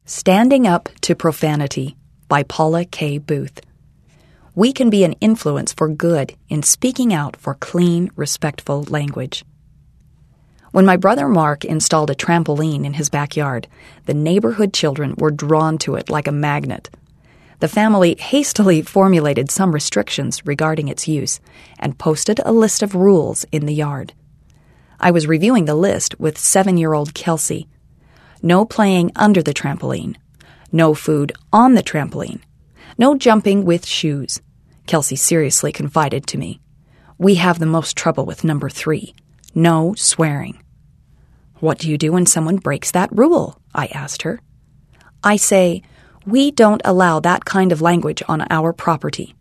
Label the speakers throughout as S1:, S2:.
S1: Standing Up to Profanity by Paula K. Booth. We can be an influence for good in speaking out for clean, respectful language. When my brother Mark installed a trampoline in his backyard, the neighborhood children were drawn to it like a magnet. The family hastily formulated some restrictions regarding its use and posted a list of rules in the yard. I was reviewing the list with 7-year-old Kelsey. No playing under the trampoline. No food on the trampoline. No jumping with shoes. Kelsey seriously confided to me. We have the most trouble with number 3. No swearing. What do you do when someone breaks that rule? I asked her. I say, we don't allow that kind of language on our property.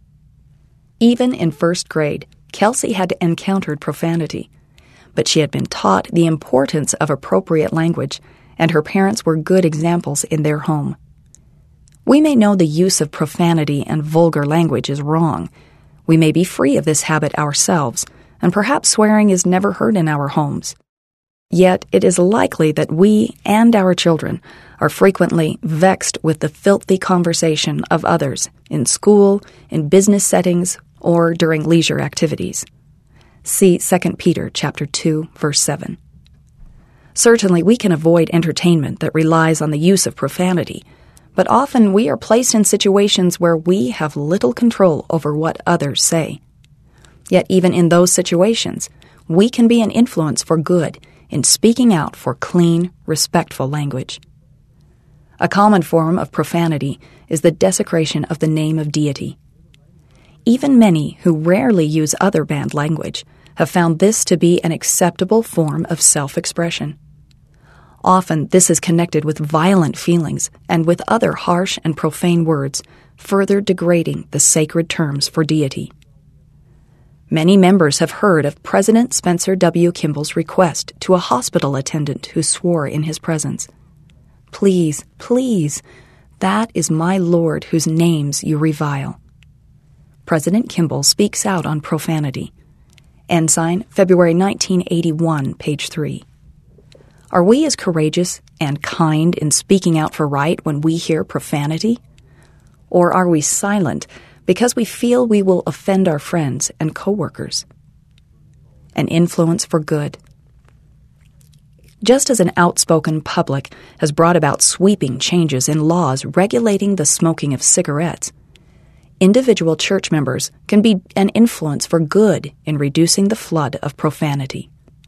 S1: Even in first grade, Kelsey had encountered profanity, but she had been taught the importance of appropriate language, and her parents were good examples in their home. We may know the use of profanity and vulgar language is wrong. We may be free of this habit ourselves, and perhaps swearing is never heard in our homes. Yet it is likely that we and our children are frequently vexed with the filthy conversation of others in school, in business settings, or during leisure activities. See 2 Peter chapter 2, verse 7. Certainly we can avoid entertainment that relies on the use of profanity, but often we are placed in situations where we have little control over what others say. Yet even in those situations, we can be an influence for good in speaking out for clean, respectful language. A common form of profanity is the desecration of the name of deity. Even many who rarely use other banned language have found this to be an acceptable form of self-expression. Often this is connected with violent feelings and with other harsh and profane words, further degrading the sacred terms for deity. Many members have heard of President Spencer W. Kimball's request to a hospital attendant who swore in his presence, "Please, please, that is my Lord whose names you revile." President Kimball speaks out on profanity. Ensign, February 1981, page 3. Are we as courageous and kind in speaking out for right when we hear profanity? Or are we silent because we feel we will offend our friends and coworkers? An influence for good. Just as an outspoken public has brought about sweeping changes in laws regulating the smoking of cigarettes, individual church members can be an influence for good in reducing the flood of profanity.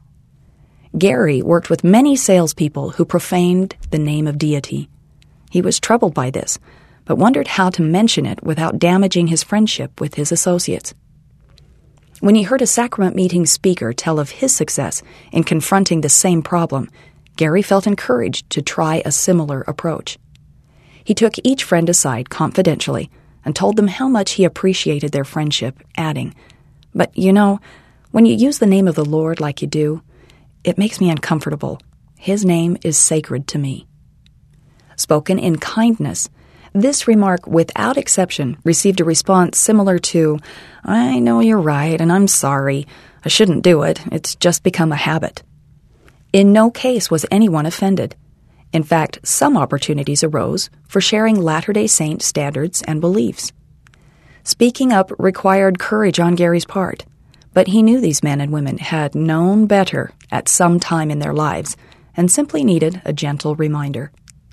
S1: Gary worked with many salespeople who profaned the name of deity. He was troubled by this, but wondered how to mention it without damaging his friendship with his associates. When he heard a sacrament meeting speaker tell of his success in confronting the same problem, Gary felt encouraged to try a similar approach. He took each friend aside confidentially and told them how much he appreciated their friendship, adding, "But, when you use the name of the Lord like you do, it makes me uncomfortable. His name is sacred to me." Spoken in kindness, this remark without exception received a response similar to, "I know you're right, and I'm sorry. I shouldn't do it. It's just become a habit." In no case was anyone offended. In fact, some opportunities arose for sharing Latter-day Saint standards and beliefs. Speaking up required courage on Gary's part, but he knew these men and women had known better at some time in their lives and simply needed a gentle reminder.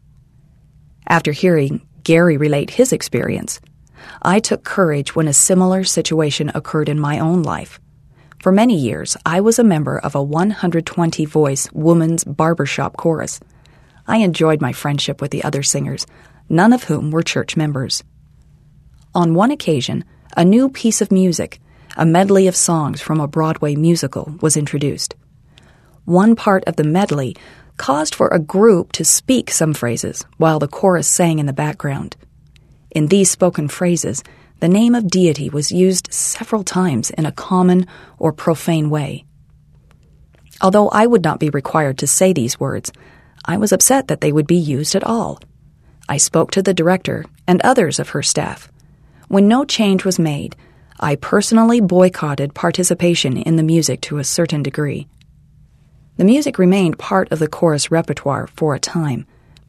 S1: After hearing Gary relate his experience, I took courage when a similar situation occurred in my own life. For many years, I was a member of a 120-voice women's barbershop chorus. I enjoyed my friendship with the other singers, none of whom were church members. On one occasion, a new piece of music, a medley of songs from a Broadway musical, was introduced. One part of the medley caused for a group to speak some phrases while the chorus sang in the background. In these spoken phrases, the name of deity was used several times in a common or profane way. Although I would not be required to say these words, I was upset that they would be used at all. I spoke to the director and others of her staff. When no change was made, I personally boycotted participation in the music to a certain degree. The music remained part of the chorus repertoire for a time,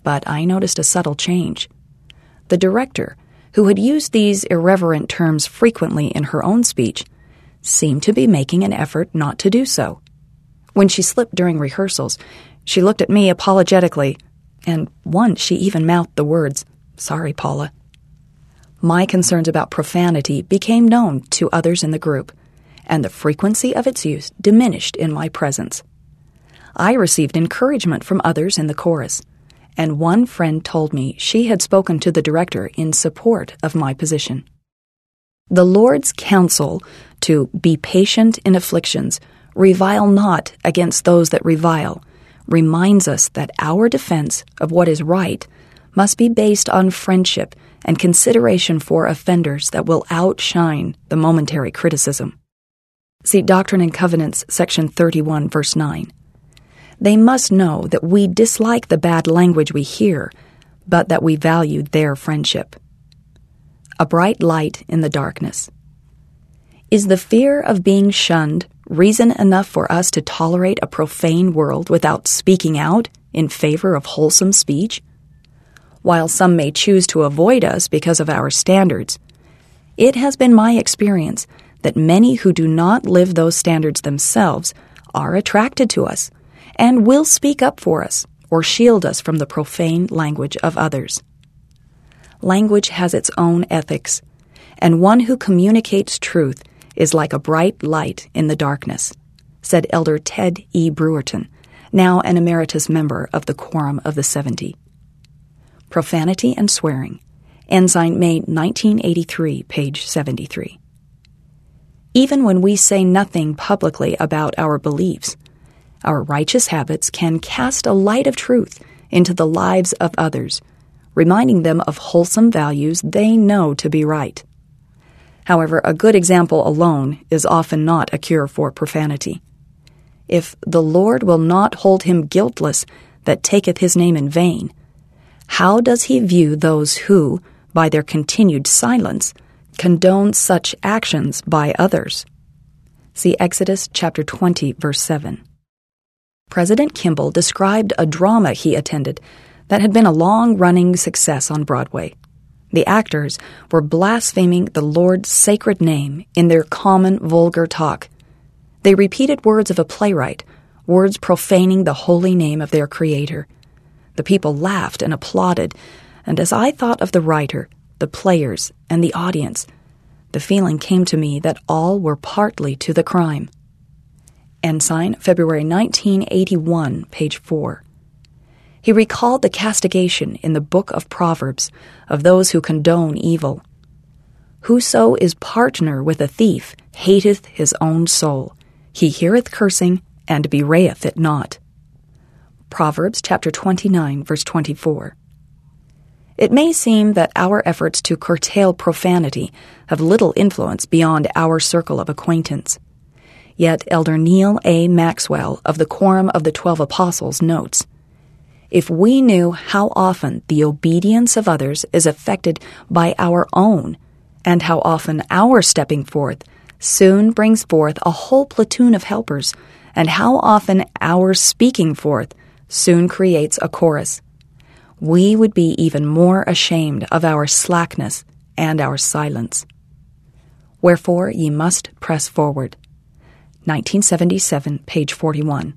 S1: but I noticed a subtle change. The director, who had used these irreverent terms frequently in her own speech, seemed to be making an effort not to do so. When she slipped during rehearsals, she looked at me apologetically, and once she even mouthed the words, "Sorry, Paula." My concerns about profanity became known to others in the group, and the frequency of its use diminished in my presence. I received encouragement from others in the chorus, and one friend told me she had spoken to the director in support of my position. The Lord's counsel to be patient in afflictions, revile not against those that revile, reminds us that our defense of what is right must be based on friendship and consideration for offenders that will outshine the momentary criticism. See Doctrine and Covenants, section 31, verse 9. They must know that we dislike the bad language we hear, but that we value their friendship. A bright light in the darkness. Is the fear of being shunned reason enough for us to tolerate a profane world without speaking out in favor of wholesome speech? While some may choose to avoid us because of our standards, it has been my experience that many who do not live those standards themselves are attracted to us and will speak up for us or shield us from the profane language of others. Language has its own ethics, and one who communicates truth is like a bright light in the darkness, said Elder Ted E. Brewerton, now an emeritus member of the Quorum of the 70. Profanity and Swearing, Ensign, May 1983, page 73. Even when we say nothing publicly about our beliefs, our righteous habits can cast a light of truth into the lives of others, reminding them of wholesome values they know to be right. However, a good example alone is often not a cure for profanity. If the Lord will not hold him guiltless that taketh his name in vain, how does he view those who, by their continued silence, condone such actions by others? See Exodus chapter 20, verse 7. President Kimball described a drama he attended that had been a long-running success on Broadway. The actors were blaspheming the Lord's sacred name in their common, vulgar talk. They repeated words of a playwright, words profaning the holy name of their Creator. The people laughed and applauded, and as I thought of the writer, the players, and the audience, the feeling came to me that all were partly to the crime. Ensign, February 1981, page 4. He recalled the castigation in the book of Proverbs of those who condone evil. Whoso is partner with a thief hateth his own soul. He heareth cursing, and bewrayeth it not. Proverbs chapter 29, verse 24. It may seem that our efforts to curtail profanity have little influence beyond our circle of acquaintance. Yet Elder Neil A. Maxwell of the Quorum of the 12 Apostles notes, if we knew how often the obedience of others is affected by our own, and how often our stepping forth soon brings forth a whole platoon of helpers, and how often our speaking forth soon creates a chorus, we would be even more ashamed of our slackness and our silence. Wherefore ye must press forward. 1977, page 41.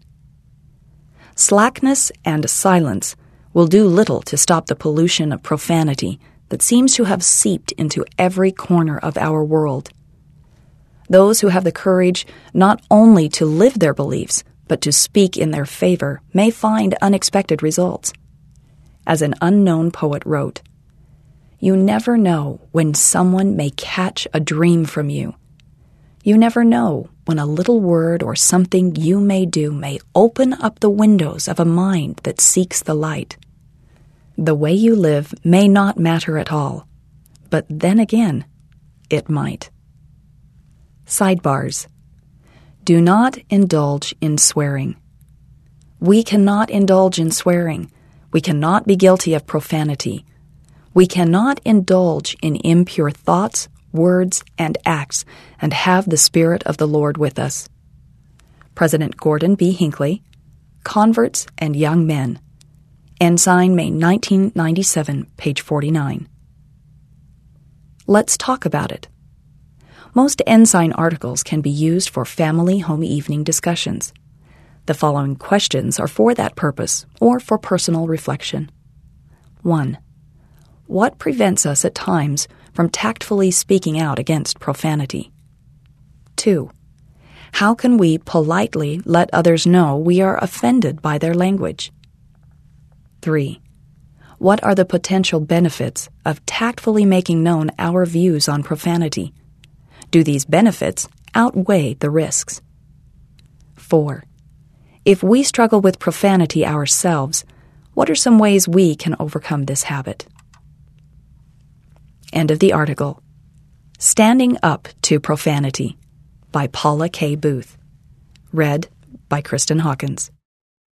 S1: Slackness and silence will do little to stop the pollution of profanity that seems to have seeped into every corner of our world. Those who have the courage not only to live their beliefs, but to speak in their favor may find unexpected results. As an unknown poet wrote, "You never know when someone may catch a dream from you. You never know when a little word or something you may do may open up the windows of a mind that seeks the light. The way you live may not matter at all, but then again, it might." Sidebars. Do not indulge in swearing. We cannot indulge in swearing. We cannot be guilty of profanity. We cannot indulge in impure thoughts, words, and acts, and have the Spirit of the Lord with us. President Gordon B. Hinckley, Converts and Young Men, Ensign, May 1997, page 49. Let's talk about it. Most Ensign articles can be used for family home evening discussions. The following questions are for that purpose or for personal reflection. 1. What prevents us at times from tactfully speaking out against profanity? 2. How can we politely let others know we are offended by their language? 3. What are the potential benefits of tactfully making known our views on profanity? Do these benefits outweigh the risks? 4. If we struggle with profanity ourselves, what are some ways we can overcome this habit? End of the article. Standing Up to Profanity by Paula K. Booth. Read by Kristen Hawkins.